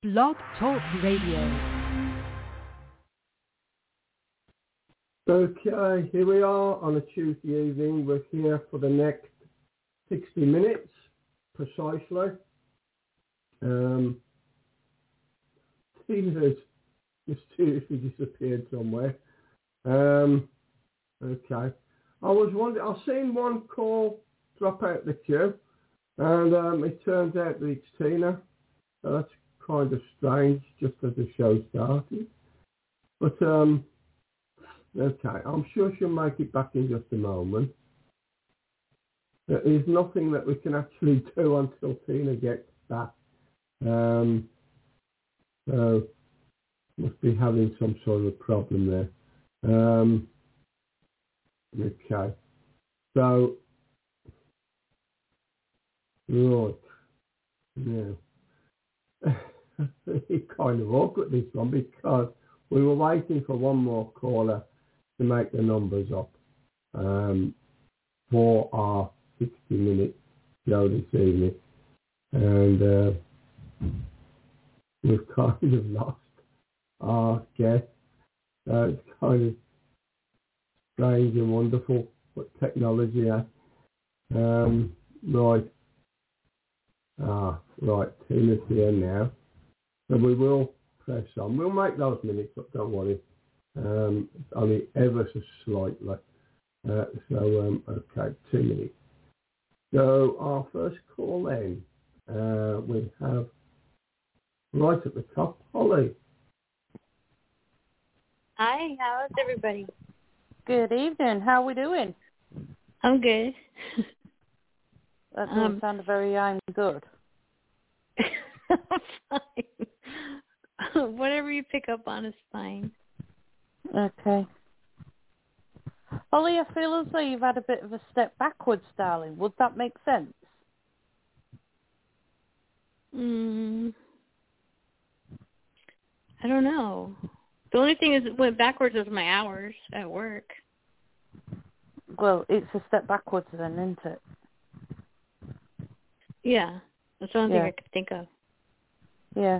Blog Talk Radio. Okay, here we are on a Tuesday evening. We're here for the next 60 minutes, precisely. Tina has mysteriously disappeared somewhere. Okay. I was wondering, I've seen one call drop out the queue, and it turns out that it's Tina. So that's kind of strange, just as the show started. But, okay, I'm sure she'll make it back in just a moment. There is nothing that we can actually do until Tina gets back. So, must be having some sort of problem there. Okay. So, right. Yeah. It's kind of awkward, this one, because we were waiting for one more caller to make the numbers up for our 60-minute show this evening. And we've kind of lost our guest. It's kind of strange and wonderful what technology has. Right. Right, Tina's here now. So we will press on. We'll make those minutes up, don't worry. Only ever so slightly. Okay, 2 minutes. So our first call then, we have right at the top, Holly. Hi, how's everybody? Good evening. How are we doing? I'm good. That doesn't sound very I'm good. Fine. Whatever you pick up on is fine. Okay. Holly, I feel as though you've had a bit of a step backwards, darling. Would that make sense? I don't know. The only thing is it went backwards was my hours at work. Well, it's a step backwards then, isn't it? Yeah. That's the only thing I could think of. Yeah.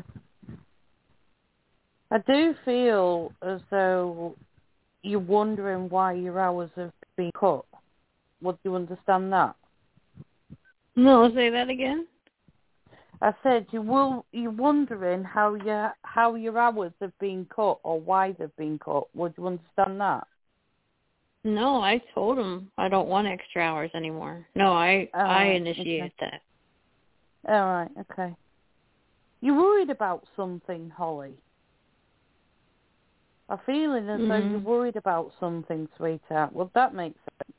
I do feel as though you're wondering why your hours have been cut. Would you understand that? No, say that again. I said you're wondering how your hours have been cut or why they've been cut. Would you understand that? No, I told him I don't want extra hours anymore. No, I initiated that. All right, okay. You're worried about something, Holly. I'm feeling as though you're worried about something, sweetheart. Would that make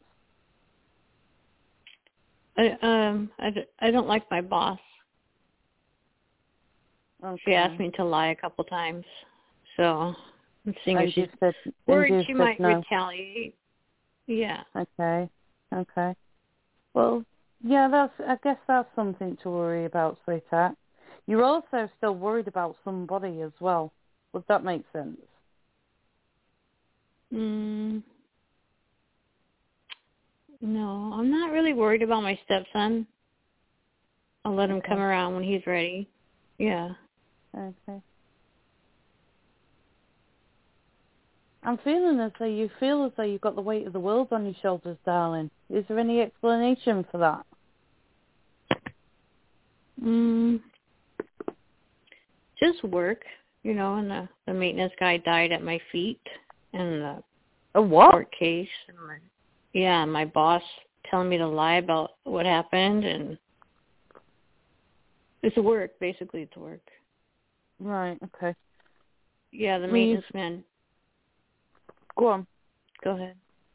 sense? I don't like my boss. Okay. She asked me to lie a couple times, so I'm seeing if she's said, worried she might no. retaliate. Yeah. Okay. Well, yeah, I guess that's something to worry about, sweetheart. You're also still worried about somebody as well. Would that make sense? No, I'm not really worried about my stepson. I'll let him come around when he's ready. Yeah. Okay. I'm feeling as though you feel as though you've got the weight of the world on your shoulders, darling. Is there any explanation for that? Just work, and the maintenance guy died at my feet, and the court case. And my boss telling me to lie about what happened, and it's work, basically it's work. Right, okay. Yeah, the maintenance man. Go on. Go ahead.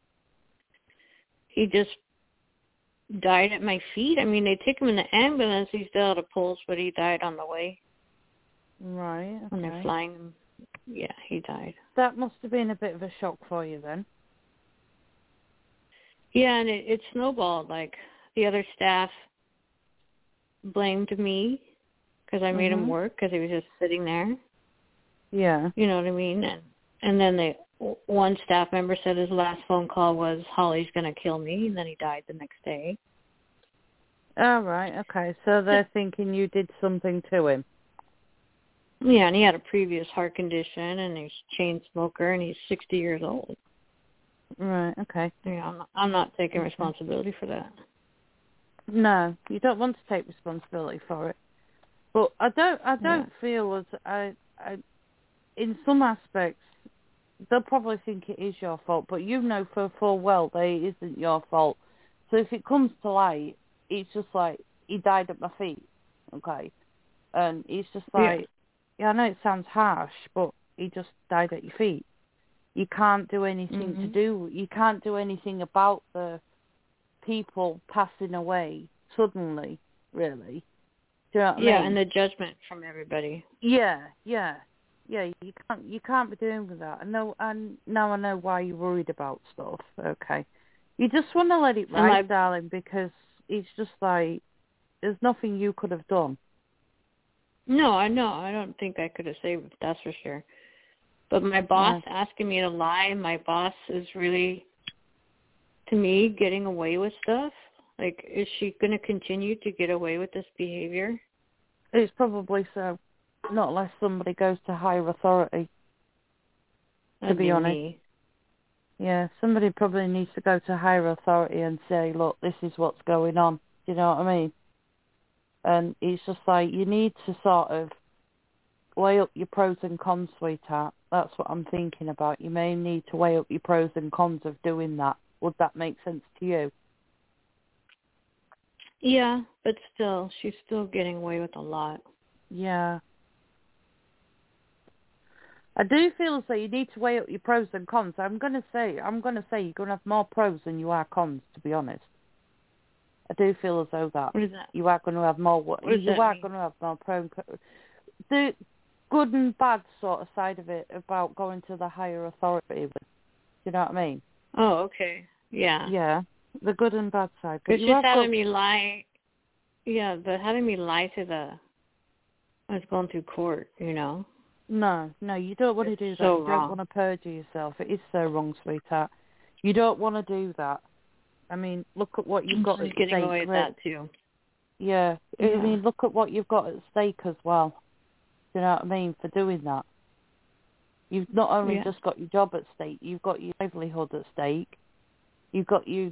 He just died at my feet. I mean, they took him in the ambulance. He's still out of pulse, but he died on the way. Right, okay. When they're flying him. Yeah, he died. That must have been a bit of a shock for you then. Yeah, and it snowballed. Like, the other staff blamed me because I made him work because he was just sitting there. Yeah. You know what I mean? And then one staff member said his last phone call was, Holly's going to kill me, and then he died the next day. Oh, right, okay. So they're thinking you did something to him. Yeah, and he had a previous heart condition, and he's a chain smoker, and he's 60 years old. Right. Okay. Yeah, I'm not taking responsibility for that. No, you don't want to take responsibility for it. But I don't feel as I in some aspects they'll probably think it is your fault, but you know for full well that it isn't your fault. So if it comes to light, it's just like he died at my feet, okay? And it's just like, yeah, I know it sounds harsh, but he just died at your feet. You can't do anything you can't do anything about the people passing away suddenly, really. Do you know what I mean? Yeah, and the judgment from everybody. Yeah. You can't be doing with that. Now I know why you're worried about stuff. Okay, you just want to let it ride, darling, because it's just like there's nothing you could have done. No, I know. I don't think I could have saved it, that's for sure. But my boss asking me to lie, my boss is really, to me, getting away with stuff. Like, is she going to continue to get away with this behavior? It's probably so. Not unless somebody goes to higher authority, to be honest. Me. Yeah, somebody probably needs to go to higher authority and say, look, this is what's going on. Do you know what I mean? And it's just like, you need to sort of weigh up your pros and cons, sweetheart. That's what I'm thinking about. You may need to weigh up your pros and cons of doing that. Would that make sense to you? Yeah, but still, she's still getting away with a lot. Yeah. I do feel as though you need to weigh up your pros and cons. I'm going to say you're going to have more pros than you are cons, to be honest. I do feel as though that. What is that? You are going to have more. Going to have more pros. The good and bad sort of side of it about going to the higher authority. Do you know what I mean? Oh, okay. Yeah. Yeah, the good and bad side. Because she's having me lie. Yeah, but having me lie to I was going through court, you know. No, you don't want to do that. So you don't want to perjure yourself. It is so wrong, sweetheart. You don't want to do that. I mean, look at what you've got at stake. Getting away with that, too. Yeah. I mean, look at what you've got at stake as well. Do you know what I mean? For doing that. You've not only just got your job at stake, you've got your livelihood at stake. You've got your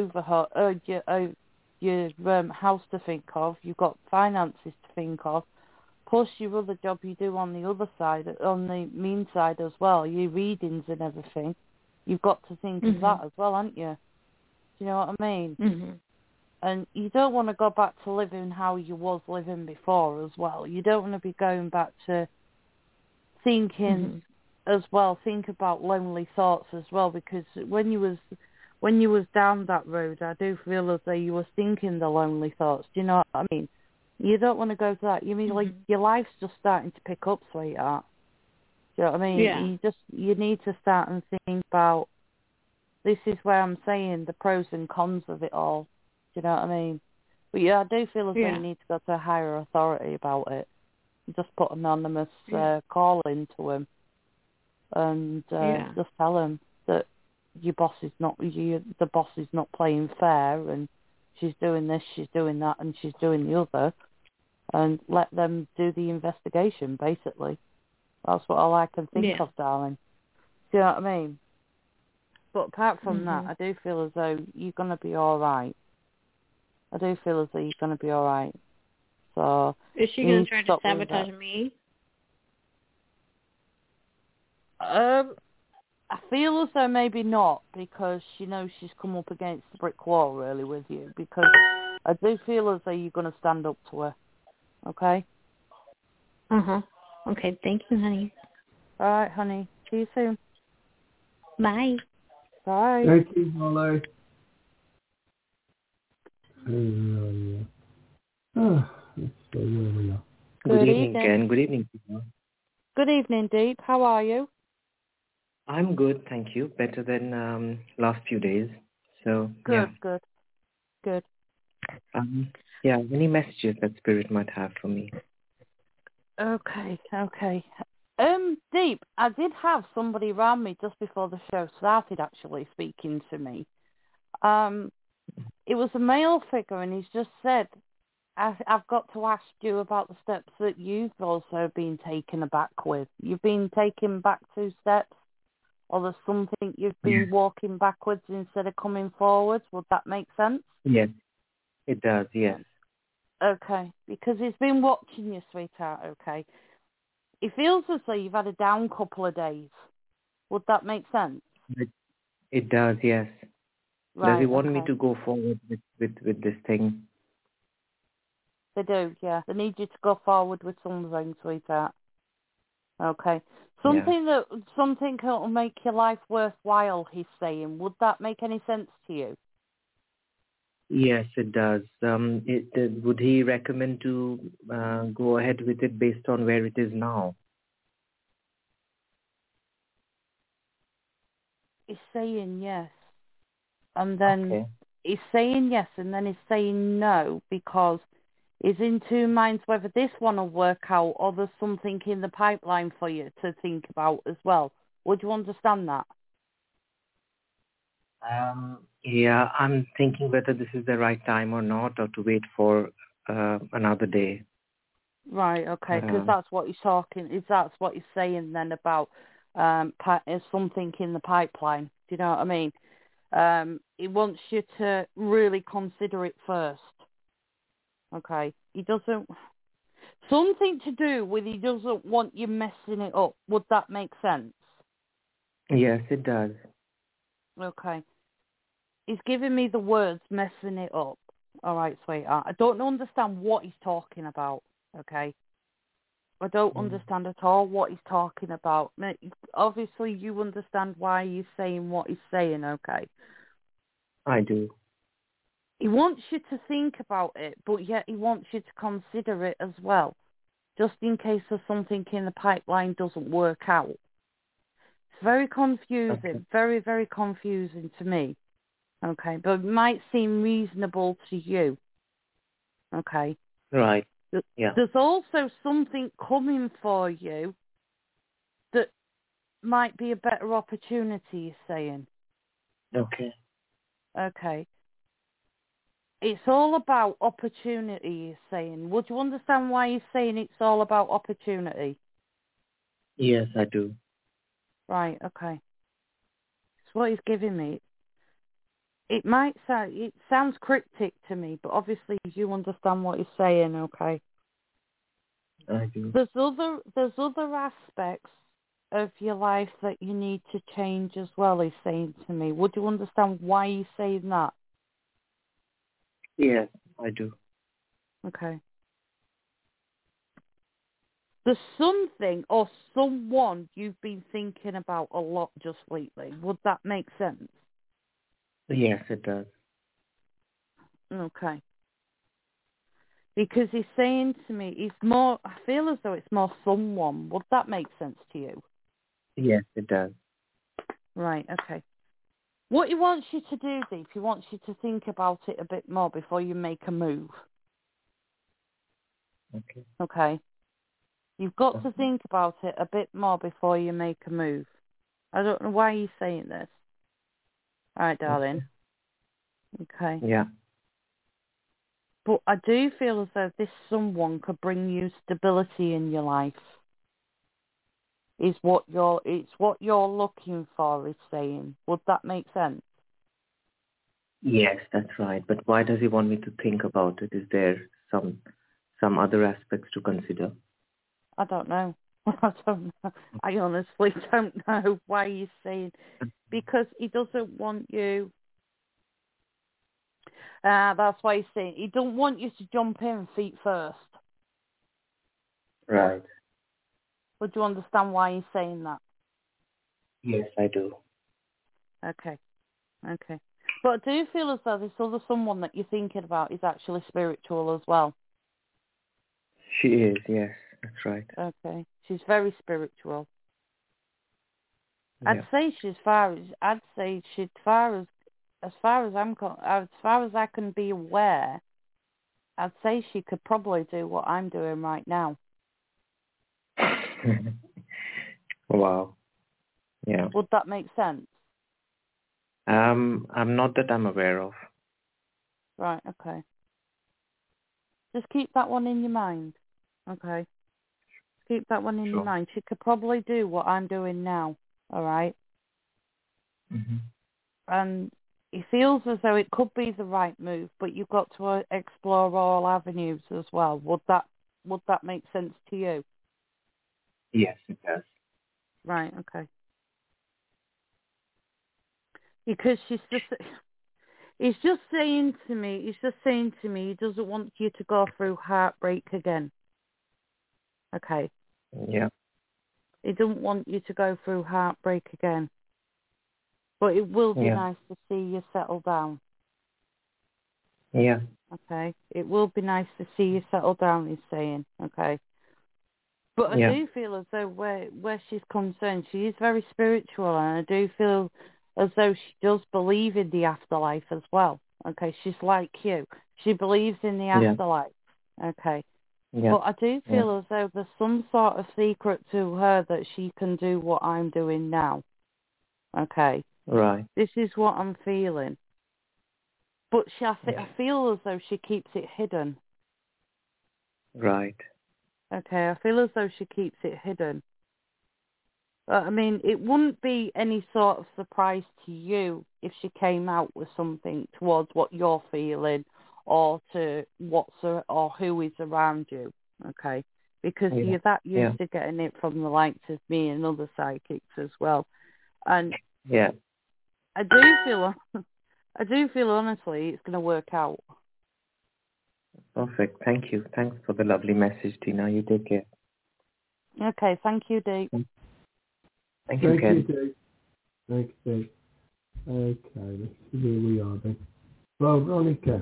house to think of. You've got finances to think of. Plus your other job you do on the other side, on the mean side as well, your readings and everything. You've got to think of that as well, haven't you? Do you know what I mean? Mm-hmm. And you don't want to go back to living how you was living before as well. You don't want to be going back to thinking as well. Think about lonely thoughts as well, because when you was down that road, I do feel as though you was thinking the lonely thoughts. Do you know what I mean? You don't want to go to that. You mean like your life's just starting to pick up, sweetheart. Do you know what I mean? Yeah. You need to start and think about, this is where I'm saying the pros and cons of it all. Do you know what I mean? But yeah, I do feel as though you need to go to a higher authority about it. Just put an anonymous call into him and just tell him that your boss is not, the boss is not playing fair, and she's doing this, she's doing that, and she's doing the other, and let them do the investigation, basically. That's what all I can think of, darling. Do you know what I mean? But apart from that, I do feel as though you're going to be all right. I do feel as though you're going to be all right. So is she going to try to sabotage me? I feel as though maybe not, because she knows she's come up against the brick wall, really, with you. Because I do feel as though you're going to stand up to her. Okay? Okay, thank you, honey. All right, honey. See you soon. Bye. Bye. Thank you, Holly. Let's see where we are. Good evening, Ken. Good evening, Peter. Good evening, Deep. How are you? I'm good, thank you. Better than last few days. So good. Any messages that Spirit might have for me? Okay. Deep, I did have somebody around me just before the show started actually speaking to me. It was a male figure, and he's just said, I've got to ask you about the steps that you've also been taken aback with. You've been taken back 2 steps, or there's something you've been walking backwards instead of coming forwards. Would that make sense? Yes, it does, yes. Okay, because he's been watching you, sweetheart, okay? It feels as though you've had a down couple of days. Would that make sense? It does, yes. Right, does he want me okay. to go forward with this thing? They do, yeah. They need you to go forward with something, sweetheart. Okay. Something that will make your life worthwhile, he's saying. Would that make any sense to you? Yes, it does. Would he recommend to go ahead with it based on where it is now? He's saying yes. And then he's saying yes, and then he's saying no, because he's in 2 minds whether this one will work out or there's something in the pipeline for you to think about as well. Would you understand that? Yeah, I'm thinking whether this is the right time or not, or to wait for another day. Right, okay, because that's what he's talking. That's what he's saying then about something in the pipeline. Do you know what I mean? He wants you to really consider it first. Okay, he doesn't. Something to do with he doesn't want you messing it up. Would that make sense? Yes, it does. Okay. He's giving me the words messing it up. All right, sweetheart. I don't understand what he's talking about, okay? I don't understand at all what he's talking about. Obviously, you understand why he's saying what he's saying, okay? I do. He wants you to think about it, but yet he wants you to consider it as well, just in case there's something in the pipeline doesn't work out. It's very confusing, very, very confusing to me. Okay, but it might seem reasonable to you. Okay. Right. Yeah. There's also something coming for you that might be a better opportunity, you're saying. Okay. Okay. It's all about opportunity, you're saying. Would you understand why he's saying it's all about opportunity? Yes, I do. Right, okay. It's what he's giving me. It sounds cryptic to me, but obviously you understand what he's saying, okay? I do. There's other aspects of your life that you need to change as well, he's saying to me. Would you understand why he's saying that? Yes, I do. Okay. There's something or someone you've been thinking about a lot just lately. Would that make sense? Yes, it does. Okay. Because he's saying to me, I feel as though it's more someone. Would that make sense to you? Yes, it does. Right, okay. What he wants you to do, Deep, he wants you to think about it a bit more before you make a move. Okay. Okay? You've got to think about it a bit more before you make a move. I don't know why you're saying this. All right, darling. Okay. Yeah. But I do feel as though this someone could bring you stability in your life. It's what you're looking for, is saying. Would that make sense? Yes, that's right. But why does he want me to think about it? Is there some other aspects to consider? I don't know. I don't know. I honestly don't know why he's saying. Because he doesn't want you. That's why he's saying. He don't want you to jump in feet first. Right. Would you understand why he's saying that? Yes, I do. Okay. But I do feel as though this other someone that you're thinking about is actually spiritual as well. She is, yes, that's right. Okay. She's very spiritual. Yeah. I'd say as far as I can be aware, I'd say she could probably do what I'm doing right now. Wow. Yeah. Would that make sense? I'm not that I'm aware of. Right, okay. Just keep that one in your mind. Okay. Keep that one in your mind. She could probably do what I'm doing now. All right. Mm-hmm. And it feels as though it could be the right move, but you've got to explore all avenues as well. Would that make sense to you? Yes, it does. Right. Okay. Because he's just saying to me he doesn't want you to go through heartbreak again. Okay. Yeah. He doesn't want you to go through heartbreak again. But it will be nice to see you settle down. Yeah. Okay. It will be nice to see you settle down, he's saying. Okay. But I do feel as though where she's concerned, she is very spiritual, and I do feel as though she does believe in the afterlife as well. Okay. She's like you. She believes in the afterlife. Okay. Yeah. But I do feel as though there's some sort of secret to her that she can do what I'm doing now. Okay. Right. This is what I'm feeling. But I feel as though she keeps it hidden. Right. Okay, I feel as though she keeps it hidden. I mean, it wouldn't be any sort of surprise to you if she came out with something towards what you're feeling or to or who is around you, okay? Because you're that used to getting it from the likes of me and other psychics as well. And I do feel honestly it's going to work out. Perfect. Thank you. Thanks for the lovely message, Tina. You take care. Okay. Thank you, Dee. Thank you, Ken. Thank you, Dee. Okay, let's see where we are then. Well, Veronica.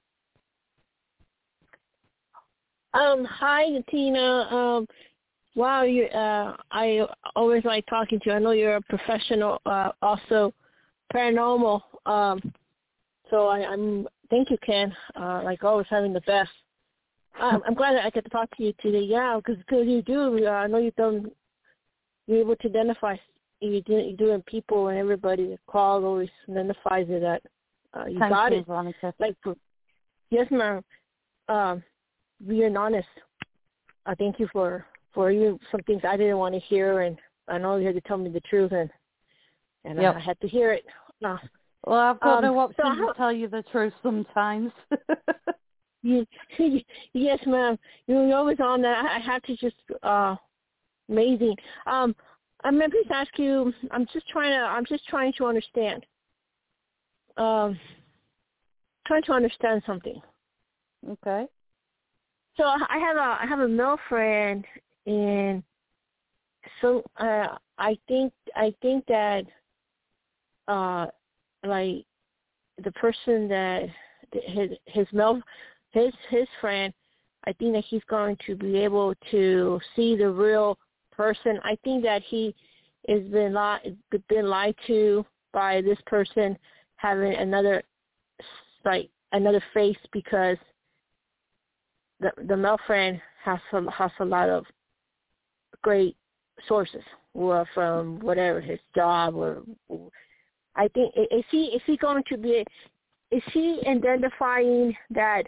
Hi, Tina. Wow, I always like talking to you. I know you're a professional, also paranormal. So I'm thank you, Ken. Like always, having the best. I'm glad that I get to talk to you today. Yeah, because you do. I know you're able to identify. You're doing people and everybody that calls always identifies it that you got it. Veronica. Like, yes, ma'am. Being honest. I thank you for you. Some things I didn't want to hear, and I know you had to tell me the truth, and I had to hear it. No. Well, I've got no option to tell you the truth sometimes. Yes, ma'am. You're always on that. I have to just amazing. I'm going to ask you. I'm just trying to understand. Trying to understand something. Okay. So I have a male friend, and so I think that like the person that his friend, I think that he's going to be able to see the real person. I think that he has been lied to by this person having another face, because the male friend has a lot of great sources, or from whatever his job, or I think is he identifying that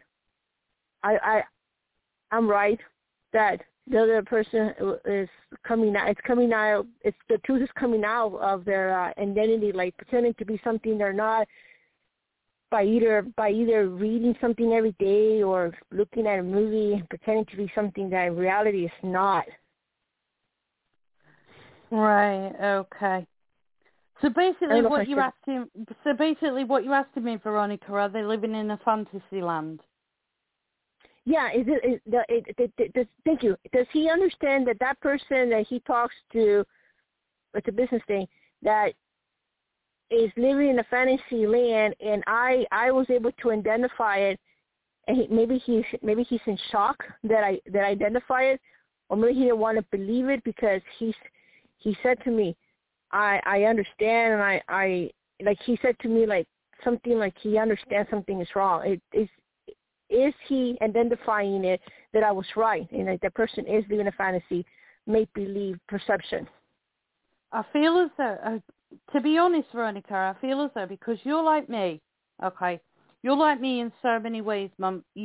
I'm right, that the other person is coming out. It's coming out. It's the truth is coming out of their identity, like pretending to be something they're not, by either reading something every day or looking at a movie and pretending to be something that in reality is not. Right. Okay. So basically, what you're asking me, Veronica, are they living in a fantasy land? Yeah. Thank you. Does he understand that person that he talks to, it's a business thing, that is living in a fantasy land, and I was able to identify it, and maybe he's in shock that I identify it, or maybe he didn't want to believe it, because he said to me, I understand, and I like, he said to me like something like he understands something is wrong. Is he identifying it that I was right, and that the person is living a fantasy, make-believe perception? I feel as though, to be honest, Veronica, I feel as though, because you're like me, okay? You're like me in so many ways, Mum. You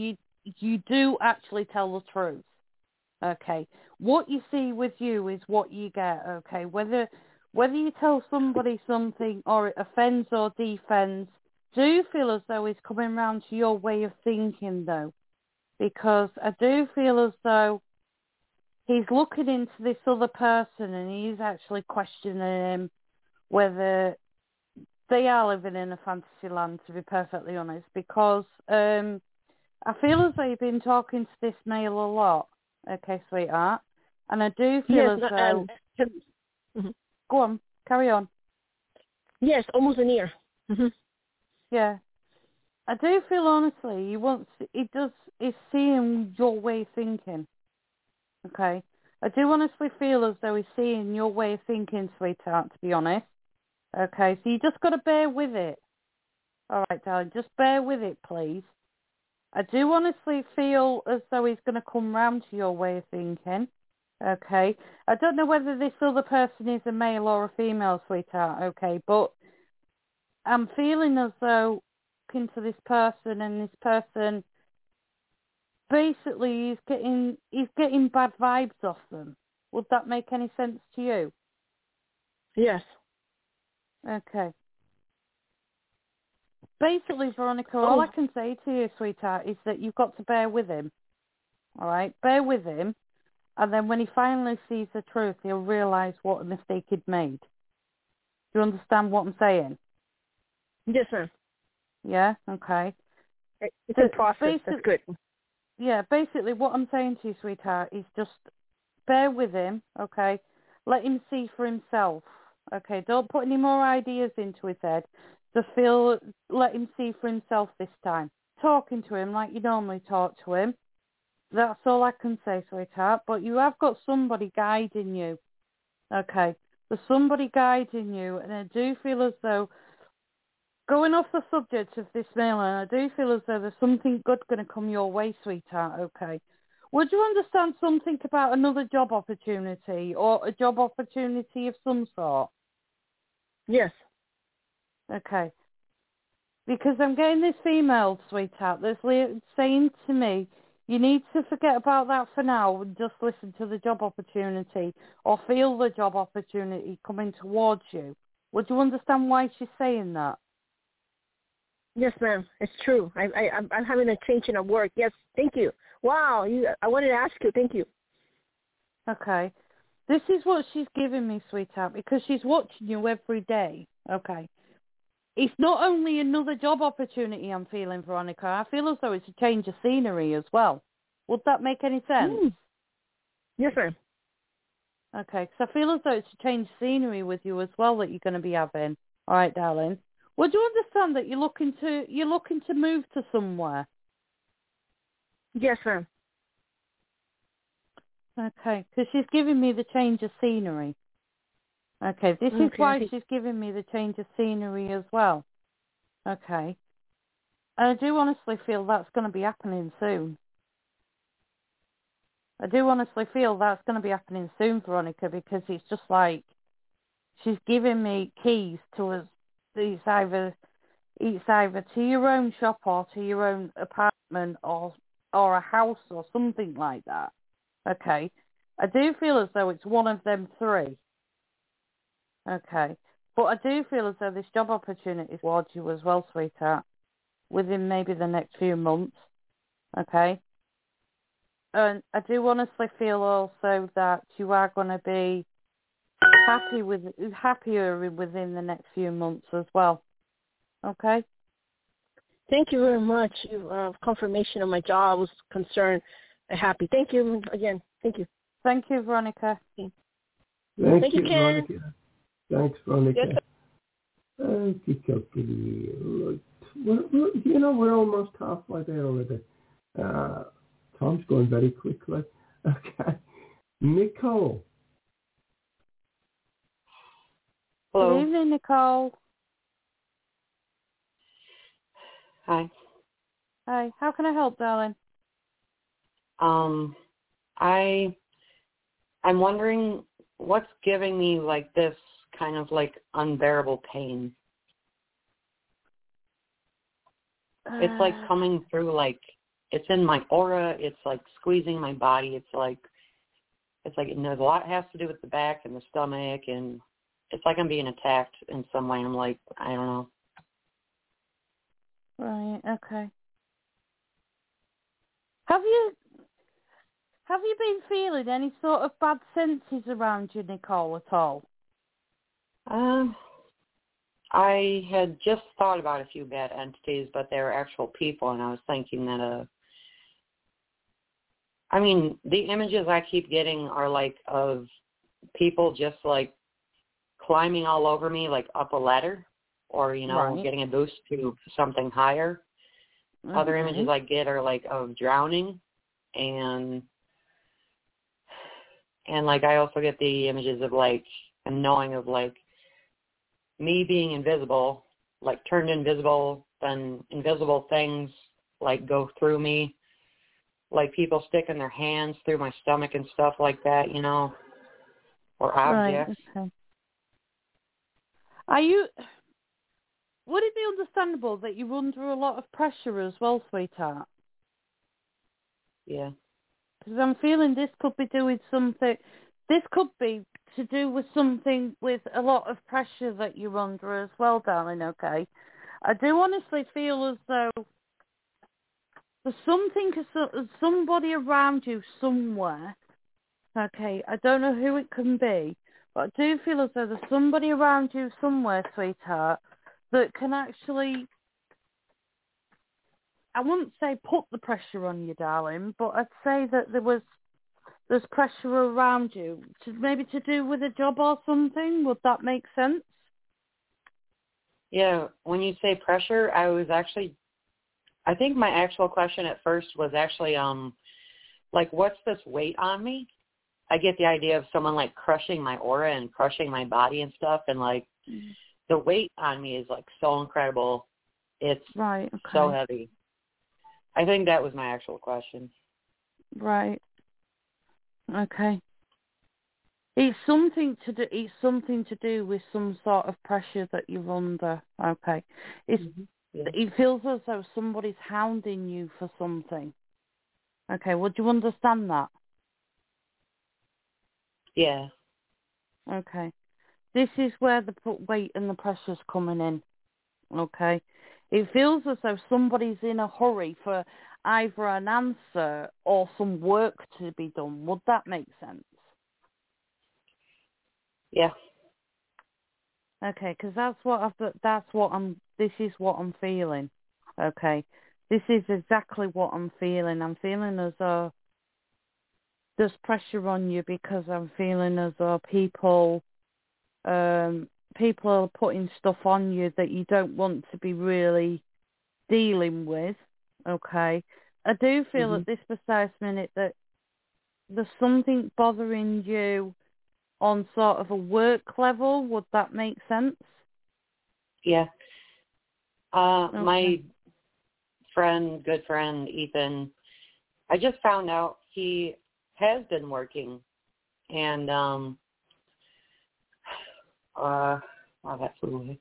you do actually tell the truth. Okay. What you see with you is what you get. Okay. Whether you tell somebody something or it offends or defends, do feel as though it's coming round to your way of thinking, though, because I do feel as though he's looking into this other person and he's actually questioning him whether they are living in a fantasy land, to be perfectly honest, because I feel as though you've been talking to this male a lot, okay, sweetheart, and I do feel as though... Go on, carry on. Yes, almost an year. Yeah. I do feel, honestly, he's seeing your way of thinking, okay? I do honestly feel as though he's seeing your way of thinking, sweetheart, to be honest. Okay, so you just got to bear with it. All right, darling, just bear with it, please. I do honestly feel as though he's going to come round to your way of thinking. Okay, I don't know whether this other person is a male or a female, sweetheart. Okay, but I'm feeling as though looking to this person, and this person basically he's getting bad vibes off them. Would that make any sense to you? Yes. Okay. Basically, Veronica, all I can say to you, sweetheart, is that you've got to bear with him. All right? Bear with him. And then when he finally sees the truth, he'll realise what a mistake he'd made. Do you understand what I'm saying? Yes, ma'am. Yeah? Okay. It's a process. That's good. Yeah, basically what I'm saying to you, sweetheart, is just bear with him, okay? Let him see for himself, okay? Don't put any more ideas into his head. Just let him see for himself this time. Talking to him like you normally talk to him. That's all I can say, sweetheart. But you have got somebody guiding you, okay? There's somebody guiding you, and I do feel as though, going off the subject of this mailing, I do feel as though there's something good going to come your way, sweetheart, okay? Would you understand something about another job opportunity or a job opportunity of some sort? Yes. Okay. Because I'm getting this female, sweetheart, that's saying to me, you need to forget about that for now and just listen to the job opportunity or feel the job opportunity coming towards you. Would you understand why she's saying that? Yes, ma'am. It's true. I'm having a change in work. Yes, thank you. Wow, I wanted to ask you. Thank you. Okay. This is what she's giving me, sweetheart, because she's watching you every day. Okay. It's not only another job opportunity I'm feeling, Veronica. I feel as though it's a change of scenery as well. Would that make any sense? Yes, ma'am. Okay, because I feel as though it's a change of scenery with you as well that you're going to be having. All right, darling. Would you understand that you're looking to move to somewhere? Yes, ma'am. Okay, because she's giving me the change of scenery. Okay, this is why she's giving me the change of scenery as well. Okay. And I do honestly feel that's going to be happening soon. I do honestly feel that's going to be happening soon, Veronica, because it's just like she's giving me keys to us. It's either to your own shop or to your own apartment or a house or something like that. Okay. I do feel as though it's one of them three. Okay. But I do feel as though this job opportunity is towards you as well, sweetheart, within maybe the next few months. Okay. And I do honestly feel also that you are going to be happier within the next few months as well. Okay? Thank you very much. Confirmation of my job. I was concerned and happy. Thank you again. Thank you. Thank you, Veronica. Thank you, Ken. Veronica. Thanks, Veronica. Yes. We're almost halfway there already. Time's going very quickly. Okay. Nicole. Hello. Good evening, Nicole. Hi. Hi. How can I help, darling? I'm wondering what's giving me like this kind of like unbearable pain. It's like coming through like it's in my aura. It's like squeezing my body. It's like a lot has to do with the back and the stomach, and it's like I'm being attacked in some way. I'm like, I don't know. Right. Okay. Have you been feeling any sort of bad senses around you, Nicole, at all? I had just thought about a few bad entities, but they were actual people, and I was thinking that, I mean, the images I keep getting are like of people just like climbing all over me, like up a ladder, or, you know, right. getting a boost to something higher. Mm-hmm. Other images I get are like of drowning, and like I also get the images of like a knowing of like me being invisible, like turned invisible, then invisible things like go through me, like people sticking their hands through my stomach and stuff like that, you know, or objects. Right. Okay. Would it be understandable that you run through a lot of pressure as well, sweetheart? Yeah. Because I'm feeling this could be doing something. This could be to do with something with a lot of pressure that you're under as well, darling. Okay. I do honestly feel as though there's somebody around you somewhere. Okay. I don't know who it can be, but I do feel as though there's somebody around you somewhere, sweetheart, that can actually, I wouldn't say put the pressure on you, darling, but I'd say that there's pressure around you, maybe to do with a job or something. Would that make sense? Yeah, when you say pressure, I think my actual question at first was actually, like, what's this weight on me? I get the idea of someone, like, crushing my aura and crushing my body and stuff, and, like, the weight on me is, like, so incredible. It's right, okay. So heavy. I think that was my actual question. Right. Okay. It's something to do with some sort of pressure that you're under. Okay. It feels as though somebody's hounding you for something. Okay, would you understand that? Yeah. Okay. This is where the weight and the pressure's coming in. Okay. It feels as though somebody's in a hurry for either an answer or some work to be done. Would that make sense? Yeah. Okay, because this is what I'm feeling. Okay, this is exactly what I'm feeling. I'm feeling as though there's pressure on you because I'm feeling as though people are putting stuff on you that you don't want to be really dealing with. Okay, I do feel at this precise minute that there's something bothering you on sort of a work level. Would that make sense? Yeah. Okay. My good friend, Ethan, I just found out he has been working, and that flew away.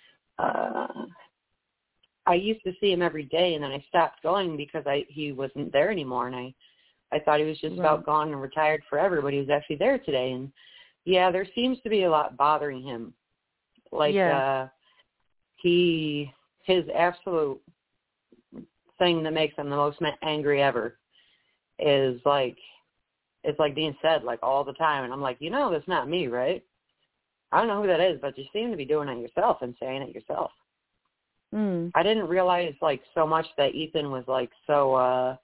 I used to see him every day, and then I stopped going because he wasn't there anymore, and I thought he was just about gone and retired forever, but he was actually there today, and yeah, there seems to be a lot bothering him. Like, his absolute thing that makes him the most angry ever is like, it's like being said like all the time. And I'm like, you know, that's not me, right? I don't know who that is, but you seem to be doing it yourself and saying it yourself. I didn't realize like so much that Ethan was like so,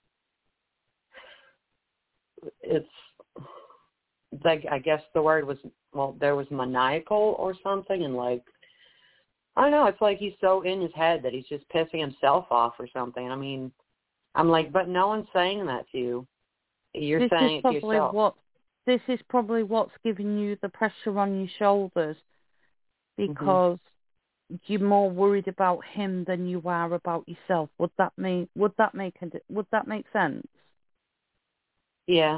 it's like, I guess the word was, well, there was maniacal or something, and like, I don't know, it's like he's so in his head that he's just pissing himself off or something. I mean, I'm like, but no one's saying that to you. You're saying it to yourself. This is probably what's giving you the pressure on your shoulders, because you're more worried about him than you are about yourself. Would that make sense? Yeah.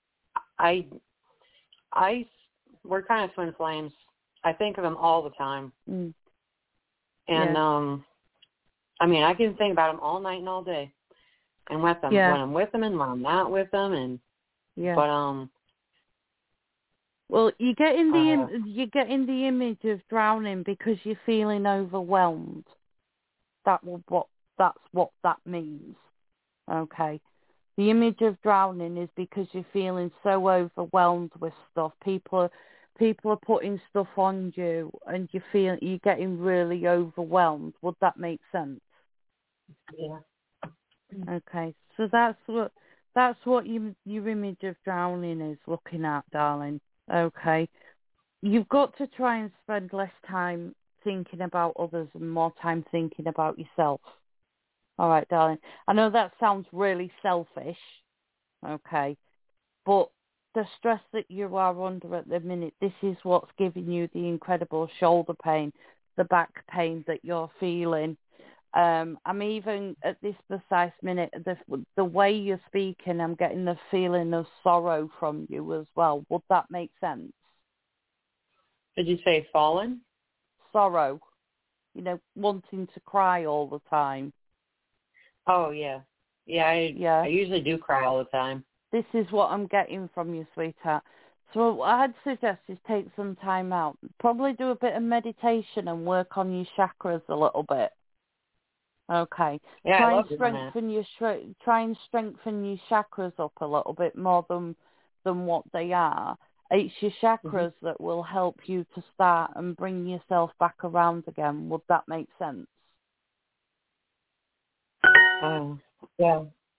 We're kind of twin flames. I think of him all the time. And, I mean, I can think about him all night and all day. and with them when I'm with them and when I'm not with them, and but well, you get in the image of drowning because you're feeling overwhelmed. That's what that means. Okay. The image of drowning is because you're feeling so overwhelmed with stuff. People are putting stuff on you, and you're getting really overwhelmed. Would that make sense? Yeah. Okay. So that's what your image of drowning is looking at, darling. Okay. You've got to try and spend less time thinking about others and more time thinking about yourself. All right, darling. I know that sounds really selfish, okay, but the stress that you are under at the minute, this is what's giving you the incredible shoulder pain, the back pain that you're feeling. I'm even at this precise minute, the way you're speaking, I'm getting the feeling of sorrow from you as well. Would that make sense? Did you say fallen? Sorrow. Wanting to cry all the time. Oh, yeah. I usually do cry all the time. This is what I'm getting from you, sweetheart. So what I'd suggest is take some time out. Probably do a bit of meditation and work on your chakras a little bit. Okay. Yeah, try I love and strengthen your chakras up a little bit more than what they are. It's your chakras that will help you to start and bring yourself back around again. Would that make sense? Yeah.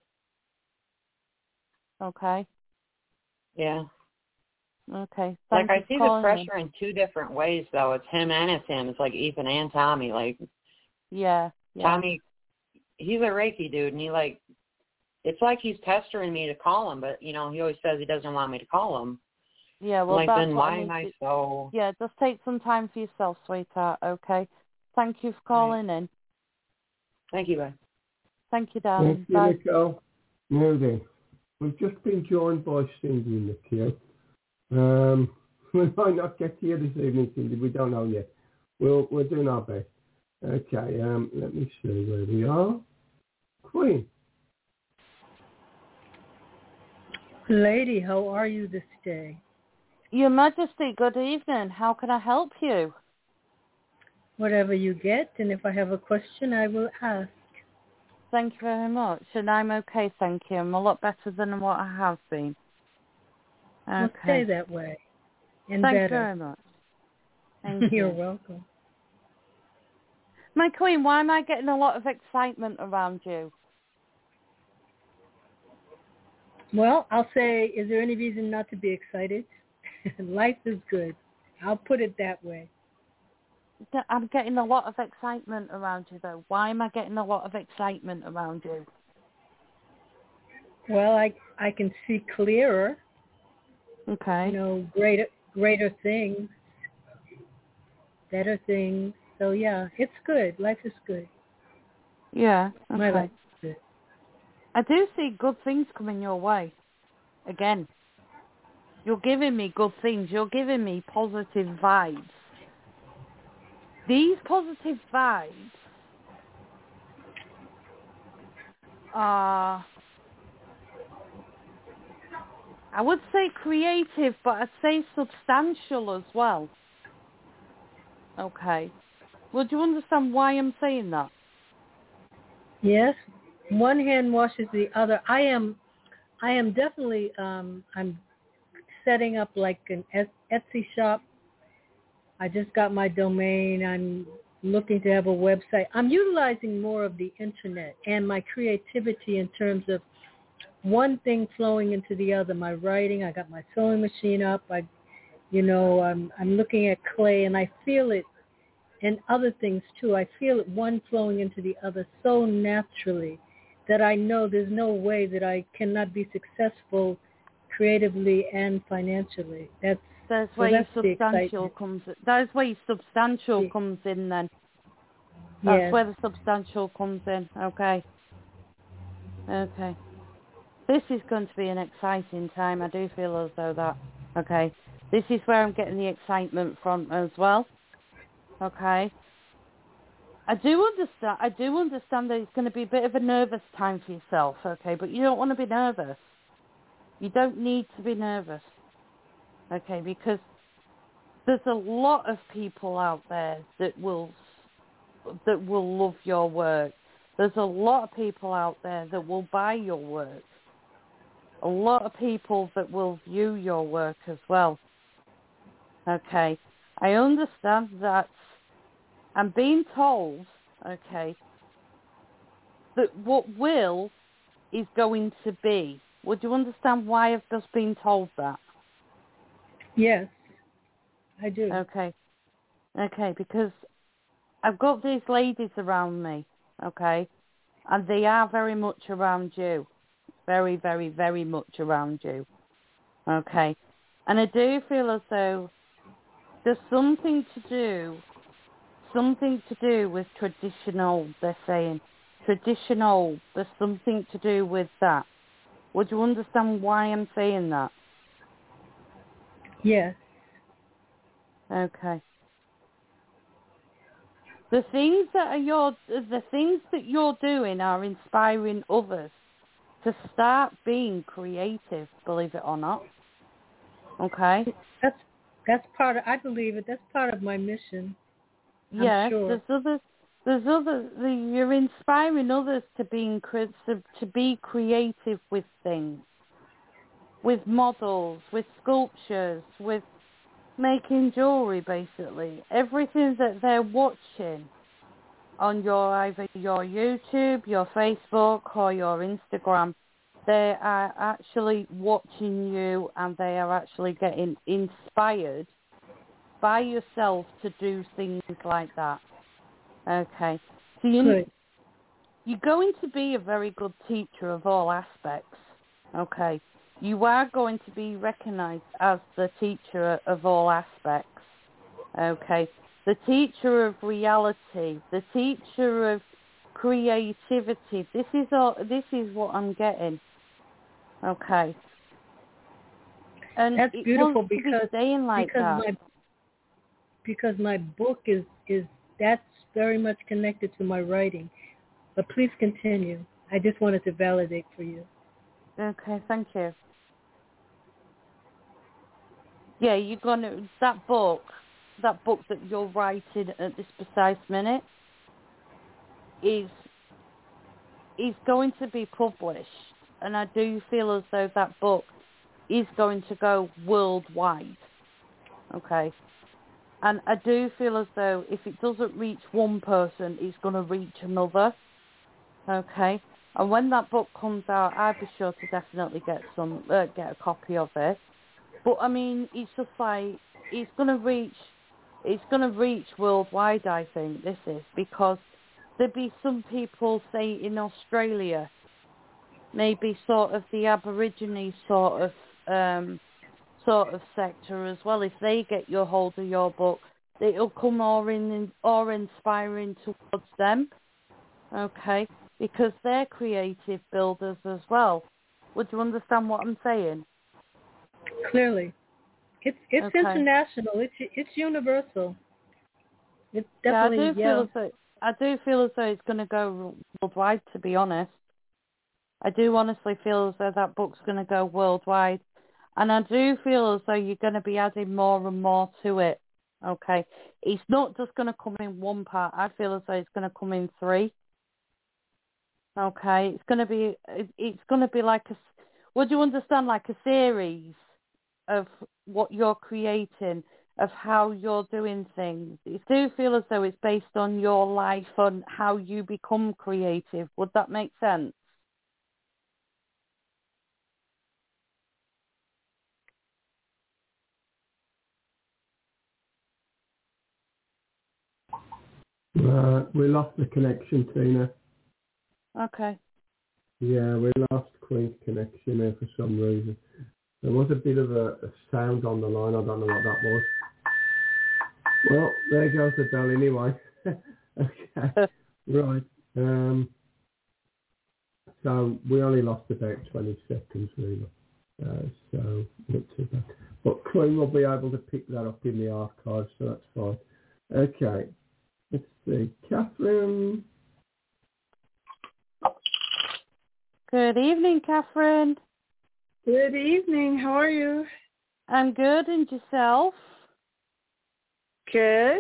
Okay. Yeah. Okay. Like I see the pressure in two different ways, though. It's him and it's him. It's like Ethan and Tommy. Like, yeah. Tommy, he's a Reiki dude, and it's like he's pestering me to call him, but he always says he doesn't want me to call him. Yeah, well, like, that's then what why am I so? Yeah, just take some time for yourself, sweetheart. Okay. Thank you for calling in. Thank you, bye. Thank you, darling. Thank you, Nicole. Now then, we've just been joined by Cindy in the queue. We might not get to you this evening, Cindy. We don't know yet. We're doing our best. Okay. Let me see where we are. Queen. Lady, how are you this day? Your Majesty, good evening. How can I help you? Whatever you get, and if I have a question, I will ask. Thank you very much. And I'm okay, thank you. I'm a lot better than what I have been. Okay. Well, stay that way. And Thank better. you very much. Thank You're you. welcome. My queen, why am I getting a lot of excitement around you? Well, I'll say, is there any reason not to be excited? Life is good. I'll put it that way. I'm getting a lot of excitement around you, though. Why am I getting a lot of excitement around you? Well, I can see clearer. Okay. Greater things, better things. So yeah, it's good. Life is good. Yeah. Okay. My life is good. I do see good things coming your way. Again, you're giving me good things. You're giving me positive vibes. These positive vibes are, I would say creative, but I'd say substantial as well. Okay. Would you understand why I'm saying that? Yes. One hand washes the other. I am definitely, I'm setting up like an Etsy shop. I just got my domain. I'm looking to have a website. I'm utilizing more of the internet and my creativity in terms of one thing flowing into the other. My writing, I got my sewing machine up. I'm looking at clay, and I feel it, and other things too. I feel it one flowing into the other so naturally that I know there's no way that I cannot be successful creatively and financially. That's where your substantial comes. That's where your substantial comes in. Then that's where the substantial comes in. Okay. Okay. This is going to be an exciting time. I do feel as though that. Okay. This is where I'm getting the excitement from as well. Okay. I do understand that it's going to be a bit of a nervous time for yourself, okay? But you don't want to be nervous. You don't need to be nervous, okay? Because there's a lot of people out there that will love your work. There's a lot of people out there that will buy your work. A lot of people that will view your work as well. Okay, I understand that. I'm being told, okay, that what will is going to be. Would you understand why I've just been told that? Yes, I do. Okay, because I've got these ladies around me, okay, and they are very much around you. Very, very, very much around you. Okay. And I do feel as though there's something to do with traditional, they're saying. Traditional, there's something to do with that. Would you understand why I'm saying that? Yes. Okay. The things that you're doing are inspiring others to start being creative, believe it or not. Okay? That's part of, I believe it, that's part of my mission. Yes, sure. you're inspiring others to be creative with things. With models, with sculptures, with making jewelry, basically. Everything that they're watching on either your YouTube, your Facebook, or your Instagram, they are actually watching you and they are actually getting inspired by yourself to do things like that. Okay. So you're going to be a very good teacher of all aspects. Okay. You are going to be recognized as the teacher of all aspects. Okay. The teacher of reality, the teacher of creativity. This is what I'm getting. Okay. And that's beautiful because my book is that's very much connected to my writing. But please continue. I just wanted to validate for you. Okay, thank you. Yeah, you're gonna that book that you're writing at this precise minute is going to be published, and I do feel as though that book is going to go worldwide. Okay. And I do feel as though if it doesn't reach one person, it's going to reach another. Okay. And when that book comes out, I'll be sure to definitely get a copy of it. But I mean, it's just like it's going to reach worldwide. I think this is because there'd be some people, say in Australia, maybe sort of the Aborigine sort of sector as well. If they get your hold of your book, it'll come more inspiring towards them. Okay, because they're creative builders as well. Would you understand what I'm saying? Clearly, it's okay. International. It's universal. It's definitely I do feel as though it's going to go worldwide. To be honest, I do honestly feel as though that book's going to go worldwide, and I do feel as though you're going to be adding more and more to it. Okay, it's not just going to come in one part. I feel as though it's going to come in 3. Okay, it's going to be like a. Would you understand, like a series of what you're creating, of how you're doing things? I do feel as though it's based on your life, on how you become creative. Would that make sense? We lost the connection, Tina. Okay. Yeah, we lost Queen's connection there for some reason. There was a bit of a sound on the line. I don't know what that was. Well, there goes the bell anyway. Okay, right. So we only lost about 20 seconds, really. So not too bad. But Queen will be able to pick that up in the archive, so that's fine. Okay. let's see, Catherine. Good evening, Catherine. Good evening. How are you? I'm good, and yourself? Good.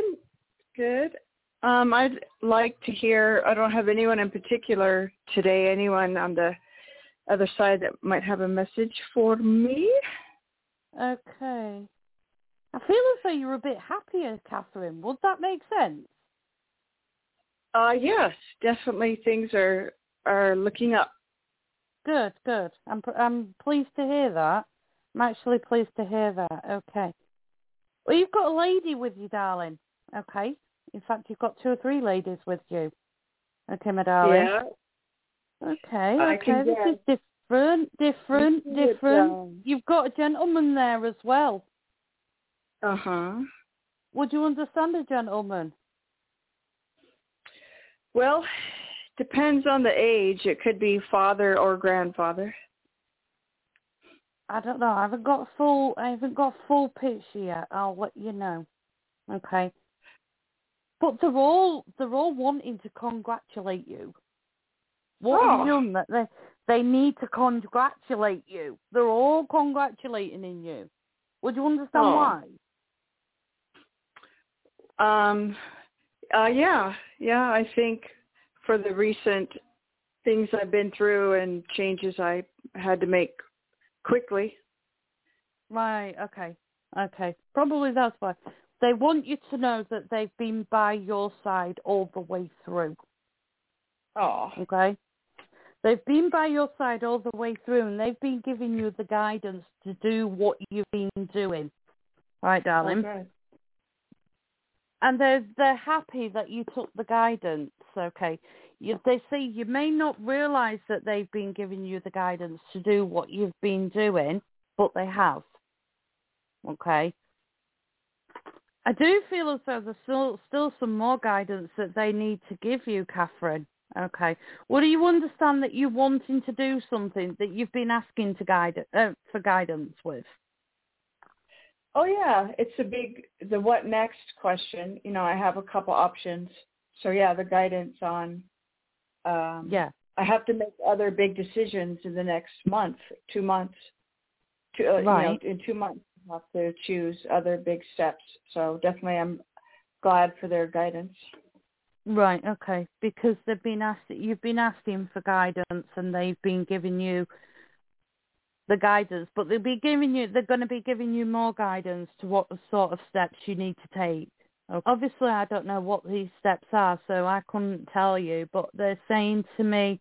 I'd like to hear, I don't have anyone in particular today, anyone on the other side that might have a message for me. Okay. I feel as though you're a bit happier, Catherine. Would that make sense? Yes, definitely things are looking up. Good. I'm pleased to hear that. I'm actually pleased to hear that. Okay. Well, you've got a lady with you, darling. Okay. In fact, you've got 2 or 3 ladies with you. Okay, my darling. Yeah. Okay. This is different. You've got a gentleman there as well. Uh-huh. Would you understand a gentleman? Well, depends on the age. It could be father or grandfather. I don't know. I haven't got full picture yet. I'll let you know. Okay. But they're all wanting to congratulate you. What have you done that they need to congratulate you? They're all congratulating in you. Would you understand why? Yeah. I think for the recent things I've been through and changes I had to make quickly. Right. Okay. Probably that's why. They want you to know that they've been by your side all the way through. Oh. Okay? They've been by your side all the way through, and they've been giving you the guidance to do what you've been doing. Right, darling? Okay. And they're happy that you took the guidance, okay? They say you may not realize that they've been giving you the guidance to do what you've been doing, but they have. Okay? I do feel as though there's still some more guidance that they need to give you, Catherine. Okay. Well, do you understand that you're wanting to do something that you've been asking for guidance with? Oh, yeah. It's the what next question. I have a couple options. So, yeah, the guidance on, I have to make other big decisions in the next month, 2 months. Right. In 2 months, I have to choose other big steps. So definitely I'm glad for their guidance. Right, okay. Because you've been asking for guidance and they've been giving you the guidance, but they're going to be giving you more guidance to what sort of steps you need to take. Okay. Obviously, I don't know what these steps are, so I couldn't tell you, but they're saying to me,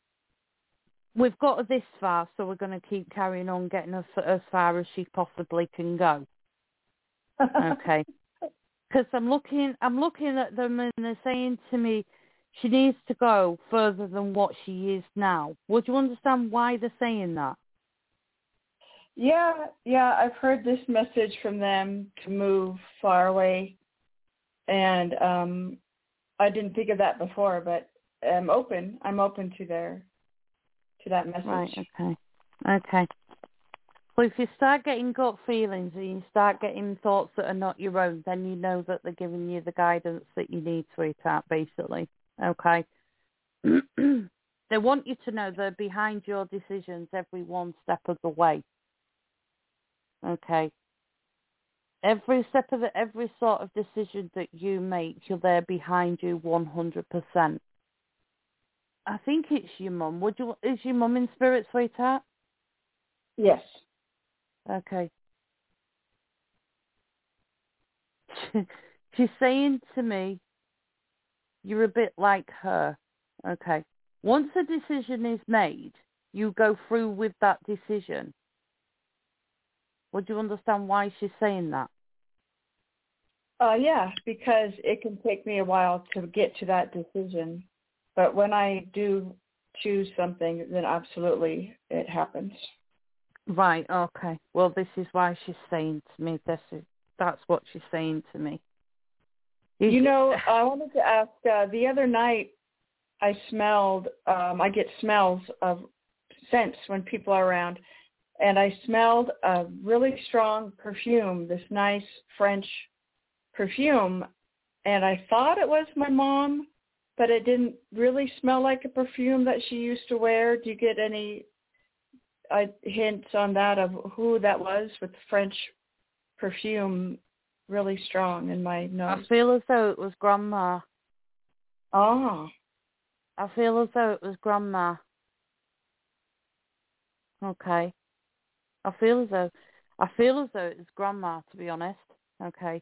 we've got this far, so we're going to keep carrying on getting us as far as she possibly can go. Okay. Because I'm looking at them and they're saying to me, she needs to go further than what she is now. Would you understand why they're saying that? Yeah, I've heard this message from them to move far away, and I didn't think of that before, but I'm open to that message. Right, okay. Well, if you start getting gut feelings and you start getting thoughts that are not your own, then you know that they're giving you the guidance that you need, sweetheart, basically. Okay? They want you to know they're behind your decisions every one step of the way. Okay? Every sort of decision that you make, they're behind you 100%. I think it's your mum. Is your mum in spirit, sweetheart? Yes. Okay. She's saying to me, you're a bit like her. Okay. Once a decision is made, you go through with that decision. Would you understand why she's saying that? Yeah, because it can take me a while to get to that decision. But when I do choose something, then absolutely it happens. Right, okay. Well, this is why she's saying to me, that's what she's saying to me. I wanted to ask, the other night I smelled, I get smells of scents when people are around, and I smelled a really strong perfume, this nice French perfume, and I thought it was my mom, but it didn't really smell like a perfume that she used to wear. Do you get any hints on that of who that was with French perfume really strong in my nose? I feel as though it was Grandma. Oh. I feel as though it was Grandma. Okay. I feel as though it was Grandma, to be honest. Okay.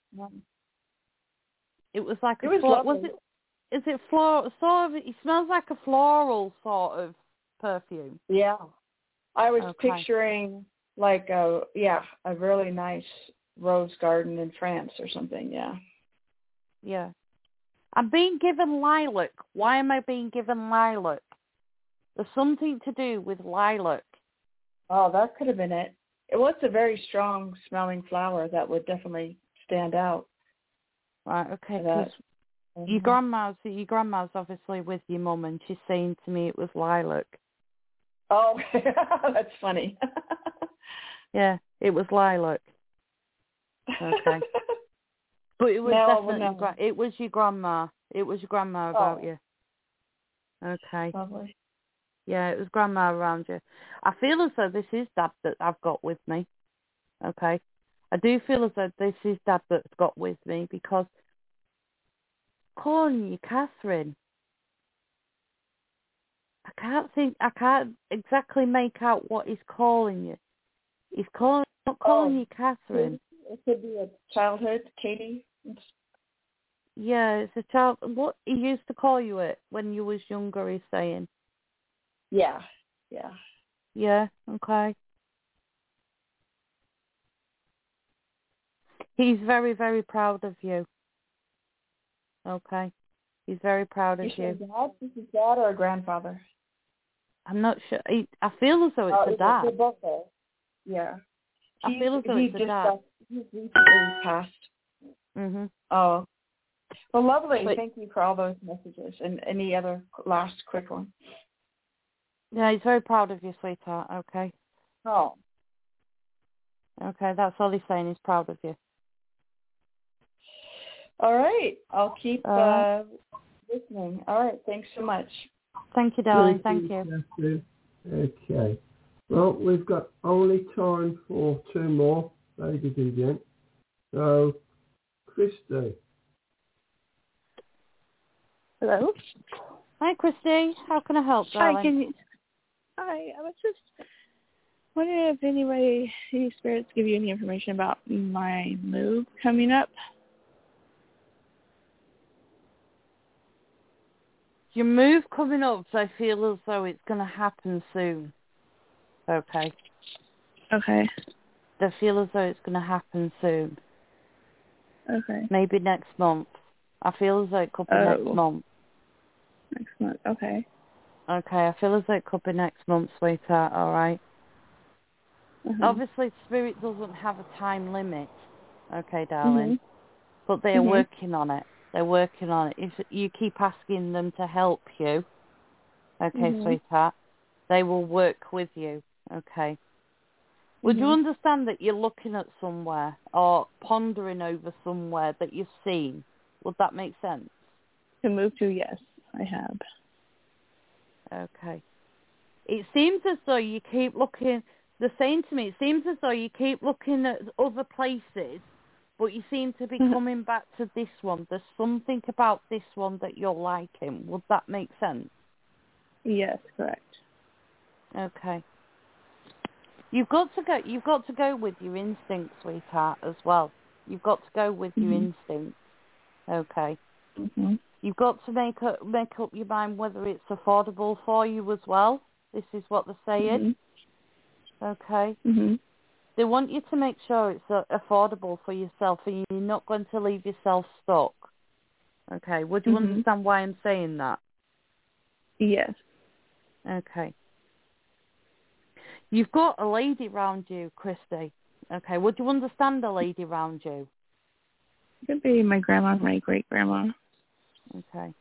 It was like it was it? Is it floral? Sort of. It smells like a floral sort of perfume. Yeah. I was picturing like a really nice rose garden in France or something. Yeah. Yeah. I'm being given lilac. Why am I being given lilac? There's something to do with lilac. Oh, that could have been it. It was a very strong smelling flower that would definitely stand out. Right, okay, because your grandma's obviously with your mum, and she's saying to me it was lilac. Oh, that's funny. Yeah, it was lilac. Okay. But it was definitely it was your grandma. It was your grandma about you. Okay. Lovely. Yeah, it was Grandma around you. I feel as though this is Dad that I've got with me. Okay. I do feel as though this is Dad that's got with me because calling you Catherine. I can't exactly make out what he's calling you. He's not calling you Catherine. It could be a childhood, Katie. Yeah, it's a child. What he used to call you it when you was younger, he's saying. Yeah. Yeah, okay. He's very, very proud of you. Okay. He's very proud of you. This is dad or a grandfather? I'm not sure. I feel as though it's a dad. They're both there. Yeah. I feel as though it's a dad. He's recently passed. Mhm. Oh. Well, lovely. Thank you for all those messages. And any other last quick one? Yeah, he's very proud of you, sweetheart. Okay. Oh. Okay, that's all he's saying. He's proud of you. All right. I'll keep listening. All right. Thanks so much. Thank you, darling. Thank you. Okay. Well, we've got only time for two more, ladies and gents. So, Christy. Hello? Hi, Christy. How can I help, darling? Hi, I was just wondering if any spirits give you any information about my move coming up. Your move coming up, I feel as though it's going to happen soon. Okay. Okay. I feel as though it's going to happen soon. Okay. Maybe next month. I feel as though it could be next month. Next month, okay. Okay, I feel as though it could be next month, sweetheart, all right? Obviously, Spirit doesn't have a time limit, okay, darling? But they're working on it. They're working on it. If you keep asking them to help you, okay, sweetheart, they will work with you, okay? Would you understand that you're looking at somewhere or pondering over somewhere that you've seen? Would that make sense? To move to, yes, I have. Okay. It seems as though you keep looking, they're saying to me, it seems as though you keep looking at other places, but you seem to be coming back to this one. There's something about this one that you're liking. Would that make sense? Yes, correct. Okay. You've got to go with your instincts, sweetheart, as well. You've got to go with your instincts. Okay. You've got to make up your mind whether it's affordable for you as well. This is what they're saying. Okay. They want you to make sure it's affordable for yourself and you're not going to leave yourself stuck. Okay. Would you understand why I'm saying that? Yes. Okay. You've got a lady round you, Christy. Okay. Would you understand a lady round you? It could be my grandma, my great-grandma. Okay.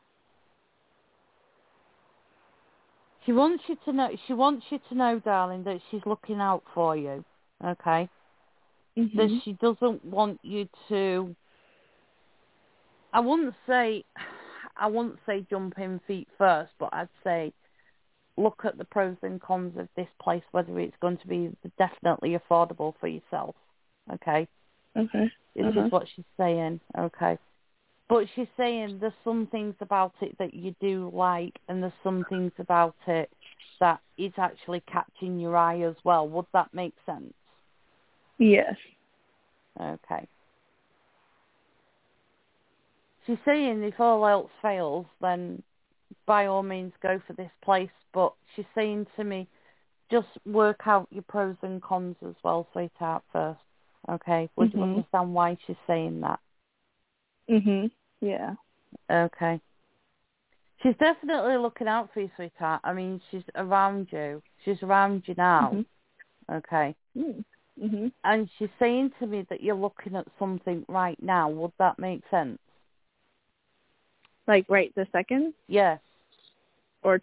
She wants you to know, darling, that she's looking out for you. Okay? That she doesn't want you to I wouldn't say jump in feet first, but I'd say look at the pros and cons of this place, whether it's going to be definitely affordable for yourself. Okay? Okay. This is what she's saying. Okay. But she's saying there's some things about it that you do like, and there's some things about it that is actually catching your eye as well. Would that make sense? Yes. Okay. She's saying if all else fails, then by all means go for this place. But she's saying to me, just work out your pros and cons as well, sweetheart, first. Okay? Would you understand why she's saying that? Yeah. Okay. She's definitely looking out for you, sweetheart. I mean, she's around you. She's around you now. Okay. And she's saying to me that you're looking at something right now. Would that make sense? Like right this second? Yes. Or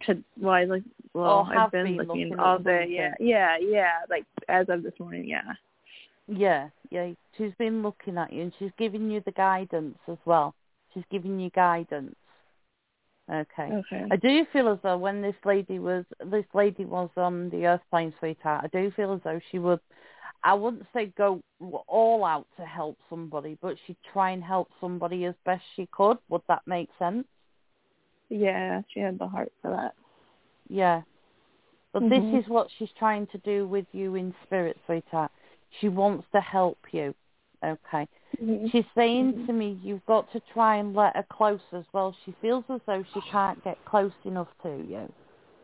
I've been looking all day. Yeah. Like as of this morning, yeah. Yeah. She's been looking at you, and she's giving you the guidance as well. She's giving you guidance. Okay. I do feel as though when this lady was on the earth plane, sweetheart, I do feel as though she would, I wouldn't say go all out to help somebody, but she'd try and help somebody as best she could. Would that make sense? Yeah, she had the heart for that. Yeah. But this is what she's trying to do with you in spirit, sweetheart. She wants to help you. Okay. She's saying to me, you've got to try and let her close as well. She feels as though she can't get close enough to you.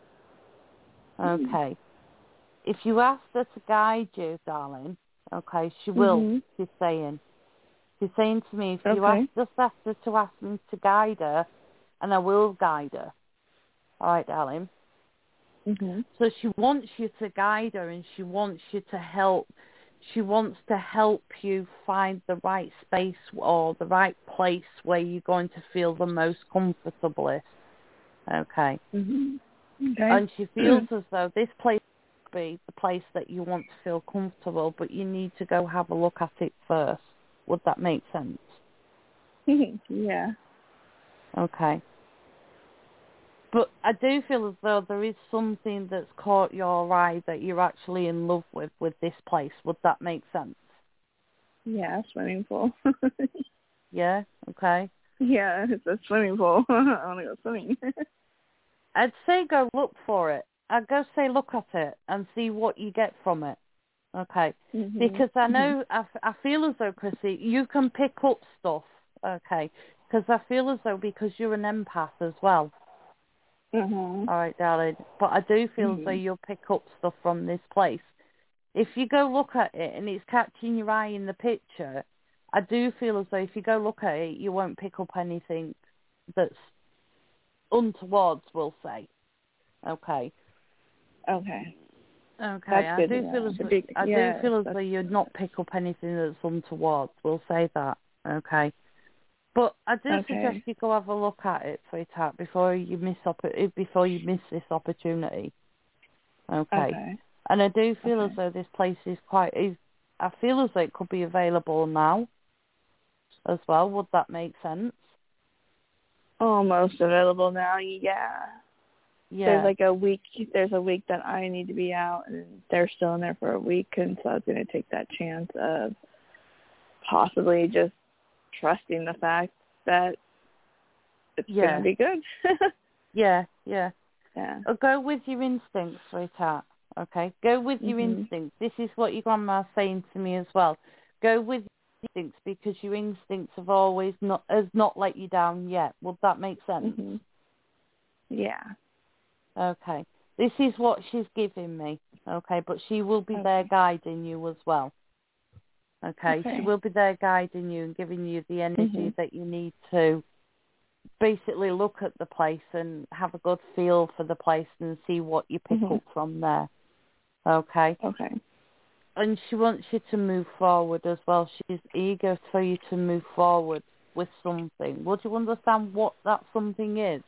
Okay. If you ask her to guide you, darling, okay, she will, she's saying. She's saying to me, if you just ask her to ask me to guide her, and I will guide her. All right, darling? So she wants you to guide her, and she wants you to help. She wants to help you find the right space or the right place where you're going to feel the most comfortable. Okay. And she feels as though this place will be the place that you want to feel comfortable, but you need to go have a look at it first. Would that make sense? Yeah. Okay. But I do feel as though there is something that's caught your eye that you're actually in love with this place. Would that make sense? Yeah, swimming pool. Yeah? Okay. Yeah, it's a swimming pool. I want to go swimming. I'd say go look for it. I'd go say look at it and see what you get from it. Okay. Because I know, I feel as though, Chrissy, you can pick up stuff. Okay. Because I feel as though because you're an empath as well. All right, darling. But I do feel as though you'll pick up stuff from this place. If you go look at it and it's catching your eye in the picture, I do feel as though if you go look at it, you won't pick up anything that's untowards, we'll say. Okay. Okay. Okay. I do feel as though you'd not pick up anything that's untoward. We'll say that. Okay. But I do suggest you go have a look at it, sweetheart, before you miss this opportunity. Okay. And I do feel as though this place is I feel as though it could be available now as well. Would that make sense? Almost available now, yeah. Yeah. There's a week that I need to be out, and they're still in there for a week, and so I was going to take that chance of possibly just trusting the fact that it's going to be good. Yeah. Go with your instincts, sweetheart. Okay? Go with your instincts. This is what your grandma's saying to me as well. Go with your instincts because your instincts have always not let you down yet. Would that make sense? Yeah. Okay. This is what she's giving me. Okay? But she will be there guiding you as well. Okay? She will be there guiding you and giving you the energy that you need to basically look at the place and have a good feel for the place and see what you pick up from there. Okay? Okay. And she wants you to move forward as well. She's eager for you to move forward with something. Would you understand what that something is?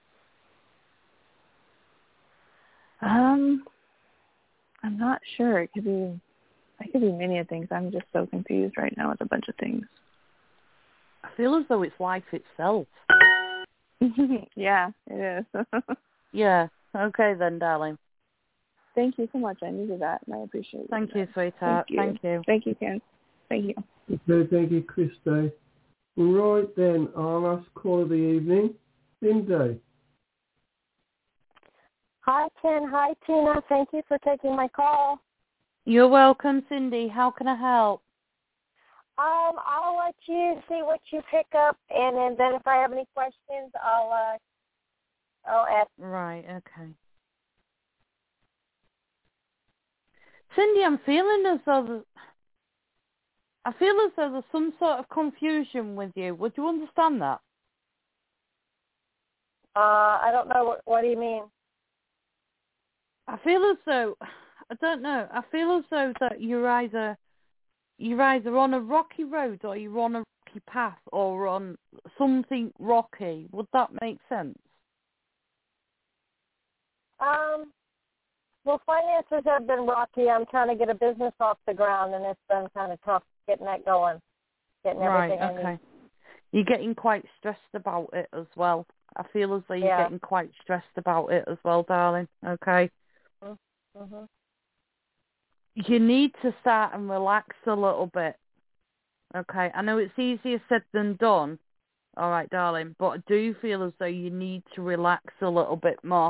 I'm not sure. It could be many things. I'm just so confused right now with a bunch of things. I feel as though it's life itself. Yeah, it is. Yeah. Okay then, darling. Thank you so much. I needed that, and I appreciate it. Thank you, sweetheart. Thank you. Thank you, Ken. Thank you. Okay, thank you, Christy. Right then, our last call of the evening, Cindy. Hi, Ken. Hi, Tina. Thank you for taking my call. You're welcome, Cindy. How can I help? I'll let you see what you pick up, and then if I have any questions, I'll ask. Right, okay. Cindy, I'm feeling as though there's some sort of confusion with you. Would you understand that? I don't know. What do you mean? I feel as though, I don't know, I feel as though that you're either on a rocky road or you're on a rocky path or on something rocky. Would that make sense? Well, finances have been rocky. I'm trying to get a business off the ground, and it's been kind of tough getting that going, getting everything Right, okay. You're getting quite stressed about it as well. I feel as though you're getting quite stressed about it as well, darling. Okay? Mm-hmm. You need to start and relax a little bit. Okay? I know it's easier said than done. All right, darling. But I do feel as though you need to relax a little bit more.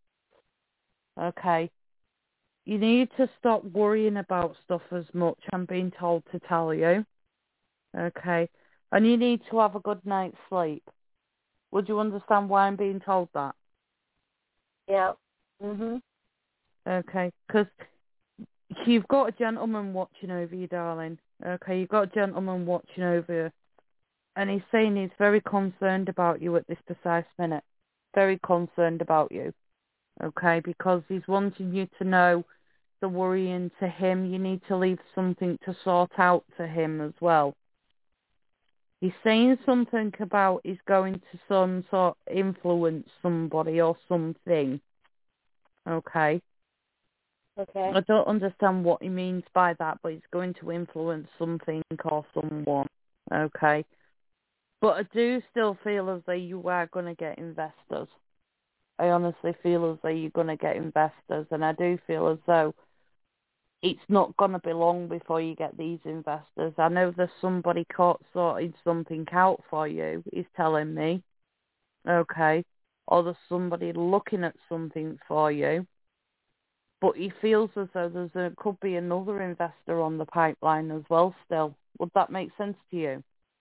Okay? You need to stop worrying about stuff as much, I'm being told to tell you. Okay? And you need to have a good night's sleep. Would you understand why I'm being told that? Yeah. Mhm. Okay, because you've got a gentleman watching over you, darling. Okay, you've got a gentleman watching over you. And he's saying he's very concerned about you at this precise minute. Very concerned about you. Okay, because he's wanting you to know the worrying to him. You need to leave something to sort out to him as well. He's saying something about he's going to some sort of influence somebody or something. Okay. Okay. I don't understand what he means by that, but he's going to influence something or someone. Okay. But I do still feel as though you are going to get investors. I honestly feel as though you're going to get investors, and I do feel as though it's not going to be long before you get these investors. I know there's somebody caught sorting something out for you, he's telling me. Okay. Or there's somebody looking at something for you. But he feels as though could be another investor on the pipeline as well still. Would that make sense to you?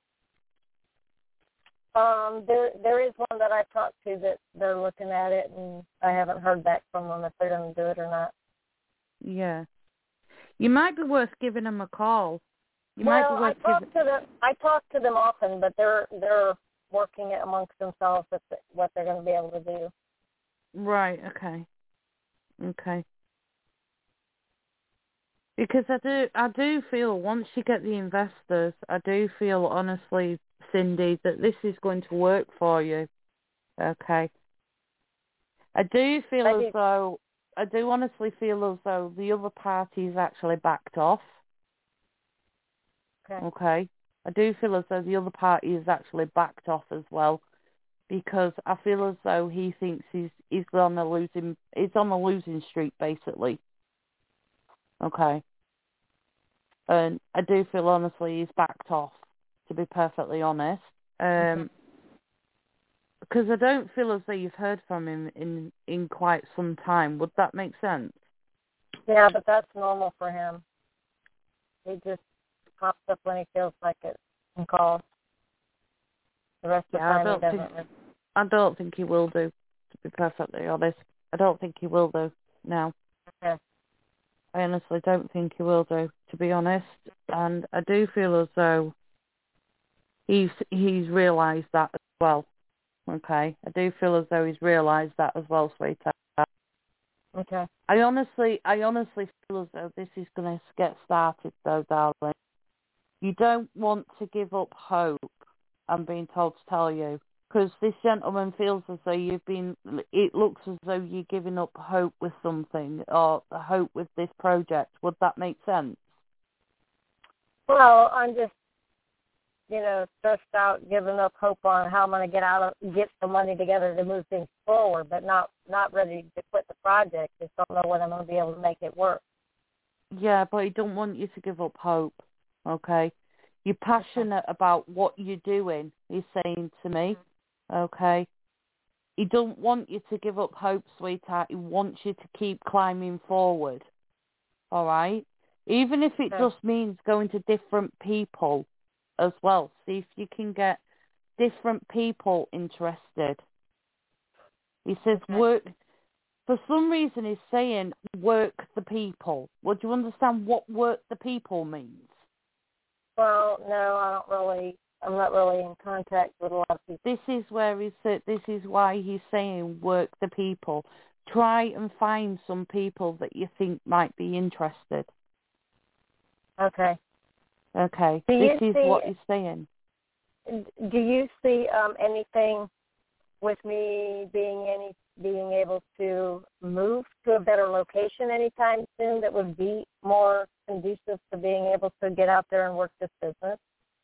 There is one that I talked to that they're looking at it, and I haven't heard back from them if they're going to do it or not. Yeah. You might be worth giving them a call. I talk to them often, but they're working it amongst themselves with what they're going to be able to do. Right. Okay. Okay. Because I do feel once you get the investors, I do feel honestly, Cindy, that this is going to work for you. Okay. I do honestly feel as though the other party's actually backed off. Okay. I do feel as though the other party is actually backed off as well, because I feel as though he thinks he's on a losing streak basically. Okay. And I do feel honestly he's backed off, to be perfectly honest. Because I don't feel as though you've heard from him in quite some time. Would that make sense? Yeah, but that's normal for him. He just pops up when he feels like it and calls. The rest of the time he doesn't. I don't think he will do, to be perfectly honest. I don't think he will do now. Okay. I honestly don't think he will do, to be honest. And I do feel as though he's realised that as well. Okay? I do feel as though he's realised that as well, sweetheart. Okay. I honestly feel as though this is going to get started, though, darling. You don't want to give up hope, I'm being told to tell you. Because this gentleman feels as though it looks as though you're giving up hope with something, or hope with this project. Would that make sense? Well, I'm just, stressed out, giving up hope on how I'm going to get the money together to move things forward, but not ready to quit the project. Just don't know when I'm going to be able to make it work. Yeah, but he don't want you to give up hope, okay? You're passionate about what you're doing, he's saying to me, okay? He don't want you to give up hope, sweetheart. He wants you to keep climbing forward, all right? Even if it just means going to different people as well. See if you can get different people interested. He says work. For some reason, he's saying work the people. Would you understand what work the people means? Well, no, I'm not really in contact with a lot of people. This is where he said. This is why he's saying work the people. Try and find some people that you think might be interested. Okay. Okay. This is what he's saying. Do you see anything with me being able to move to a better location anytime soon that would be more conducive to being able to get out there and work this business?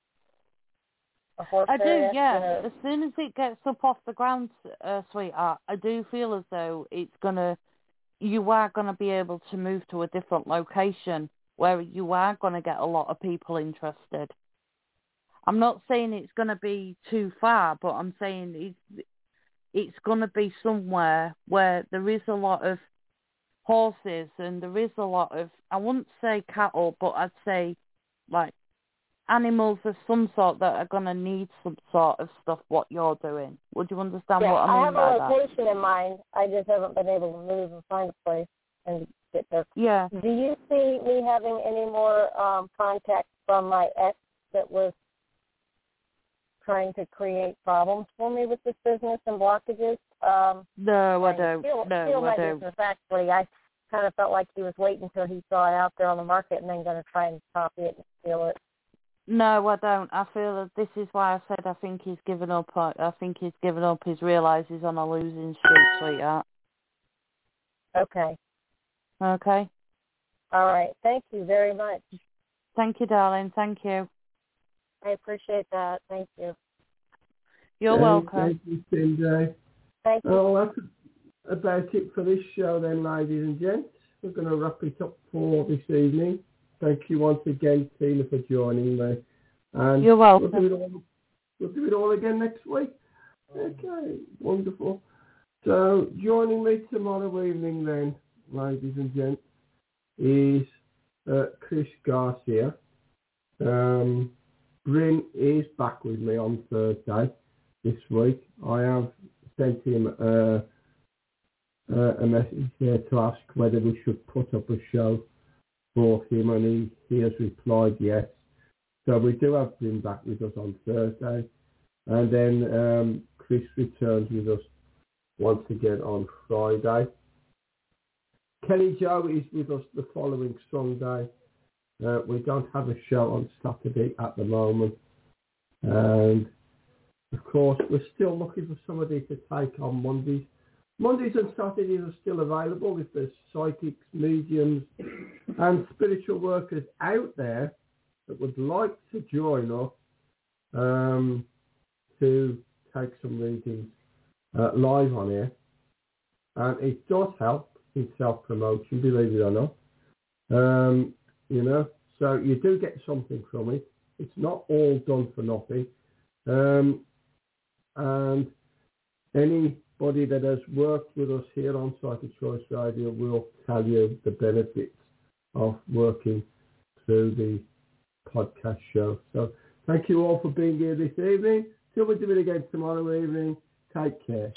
I do, yeah. As soon as it gets up off the ground, sweetheart, I do feel as though you are going to be able to move to a different location where you are going to get a lot of people interested. I'm not saying it's going to be too far, but I'm saying it's going to be somewhere where there is a lot of horses and there is a lot of, I wouldn't say cattle, but I'd say like animals of some sort that are going to need some sort of stuff what you're doing. Would you understand what I mean by that? I have a location in mind. I just haven't been able to move and find a place and get there. Yeah. Do you see me having any more contacts from my ex that was trying to create problems for me with this business and blockages? No, I don't. Business, actually. I kind of felt like he was waiting until he saw it out there on the market and then going to try and copy it and steal it. No, I don't. I feel that this is why I said I think he's given up. I think he's given up. He's realised he's on a losing streak, sweetheart. Okay. Okay. All right. Thank you very much. Thank you, darling. Thank you. I appreciate that. Thank you. You're welcome. Thank you, Cindy. Thank you. Oh, that's about it for this show then, ladies and gents. We're going to wrap it up for this evening. Thank you once again, Tina, for joining me. And you're welcome. We'll do it all again next week. Okay, wonderful. So joining me tomorrow evening then, ladies and gents, is Chris Garcia. Bryn is back with me on Thursday this week. I have sent him a message there to ask whether we should put up a show for him, and he has replied yes. So we do have Bryn back with us on Thursday, and then Chris returns with us once again on Friday. Kelly Joe is with us the following Sunday. We don't have a show on Saturday at the moment, and of course we're still looking for somebody to take on Mondays. Mondays and Saturdays are still available if there's psychics, mediums and spiritual workers out there that would like to join us to take some readings live on here. And it does help in self-promotion, believe it or not. So you do get something from it. It's not all done for nothing. And anybody that has worked with us here on Psychic Choice Radio will tell you the benefits of working through the podcast show. So thank you all for being here this evening. Till we do it again tomorrow evening, take care.